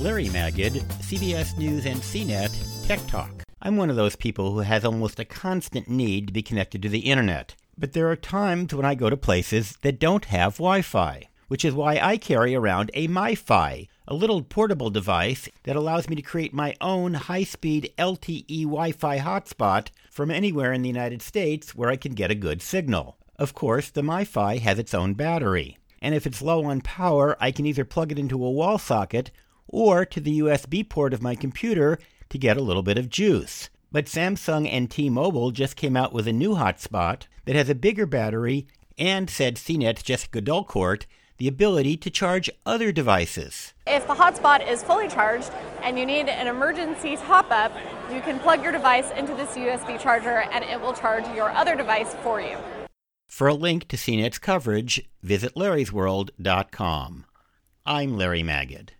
Larry Magid, CBS News and CNET Tech Talk. I'm one of those people who has almost a constant need to be connected to the internet. But there are times when I go to places that don't have Wi-Fi, which is why I carry around a MiFi, a little portable device that allows me to create my own high-speed LTE Wi-Fi hotspot from anywhere in the United States where I can get a good signal. Of course, the MiFi has its own battery, and if it's low on power, I can either plug it into a wall socket or to the USB port of my computer to get a little bit of juice. But Samsung and T-Mobile just came out with a new hotspot that has a bigger battery and, said CNET's Jessica Dulcourt, the ability to charge other devices. If the hotspot is fully charged and you need an emergency top-up, you can plug your device into this USB charger and it will charge your other device for you. For a link to CNET's coverage, visit larrysworld.com. I'm Larry Magid.